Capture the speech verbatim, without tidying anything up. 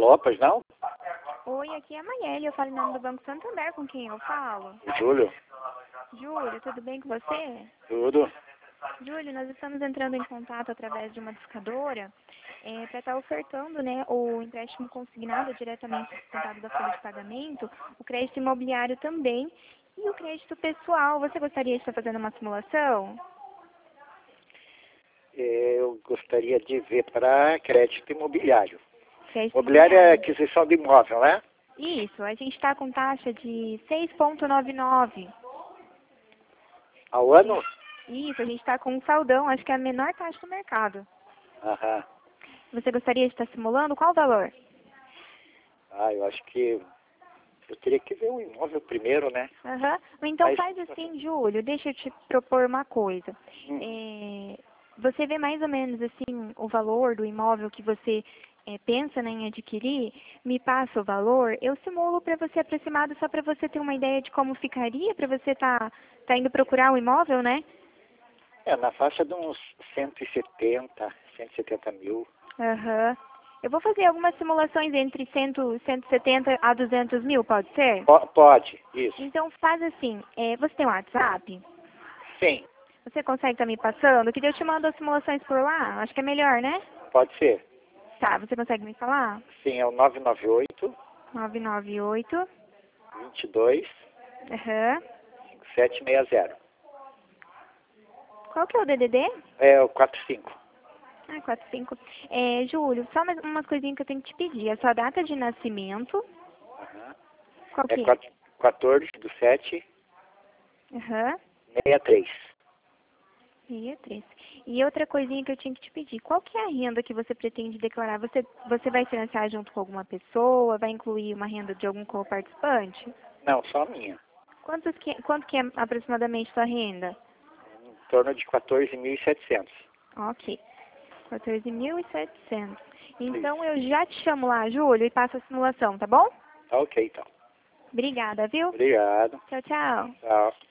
Alô, pois não? Oi, aqui é a Maiele, eu falo em nome do Banco Santander, com quem eu falo? Júlio? Júlio, tudo bem com você? Tudo? Júlio, nós estamos entrando em contato através de uma discadora é, para estar ofertando, né, o empréstimo consignado diretamente descontado da folha de pagamento, o crédito imobiliário também e o crédito pessoal. Você gostaria de estar fazendo uma simulação? Eu gostaria de ver para crédito imobiliário. Crédito Imobiliário é imobiliário. aquisição de imóvel, né? Isso, a gente está com taxa de seis vírgula noventa e nove. Ao ano? Isso, a gente está com um saldão, acho que é a menor taxa do mercado. Aham. Você gostaria de estar simulando? Qual o valor? Ah, eu acho que eu teria que ver o imóvel primeiro, né? Aham. Então Mas, faz assim, Júlio, deixa eu te propor uma coisa. hum, É, você vê mais ou menos assim o valor do imóvel que você é, pensa, né, em adquirir, me passa o valor, eu simulo para você aproximado só para você ter uma ideia de como ficaria, para você tá, tá indo procurar o imóvel, né? é na faixa de uns cento e setenta, cento e setenta mil. Aham. Eu vou fazer algumas simulações entre cem, cento e setenta a duzentos mil, pode ser? Po- Pode, isso. Então faz assim, é, você tem um WhatsApp? Sim, Você consegue estar me passando? Que daí eu te mando as simulações por lá? Acho que é melhor, né? pode ser. Tá, você consegue me falar? Sim, é o nove nove oito, nove nove oito. vinte e dois, Aham. cinquenta e sete sessenta. Qual que é o D D D? É o quarenta e cinco. Ah, quarenta e cinco. É, Júlio, só mais umas coisinhas que eu tenho que te pedir. A sua data de nascimento. Aham. Qual É que é? quatorze do sete, Aham. sessenta e três. sessenta e três. E outra coisinha que eu tinha que te pedir. Qual que é a renda que você pretende declarar? Você, você vai financiar junto com alguma pessoa? Vai incluir uma renda de algum co-participante? Não, só a minha. Quantos que, quanto que é aproximadamente sua renda? Em torno de quatorze mil e setecentos. Ok. quatorze mil e setecentos. Então Isso. eu já te chamo lá, Júlio, e passo a simulação, tá bom? Tá ok, então. Obrigada, viu? Obrigado. Tchau, tchau. Tchau.